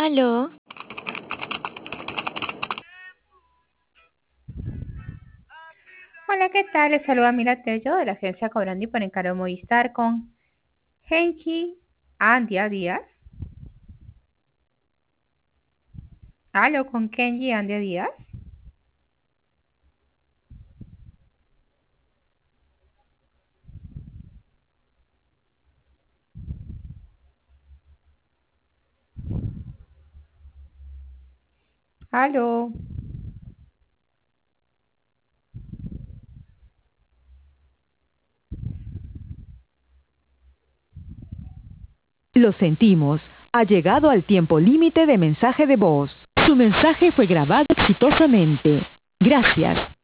Aló, Hola, ¿qué tal? Les saluda Mira Tello de la agencia Cobrandi por encargo Movistar con Genki Andia Díaz. Aló, con Kenji Andia Díaz. Aló. Lo sentimos, ha llegado al tiempo límite de mensaje de voz. Su mensaje fue grabado exitosamente. Gracias.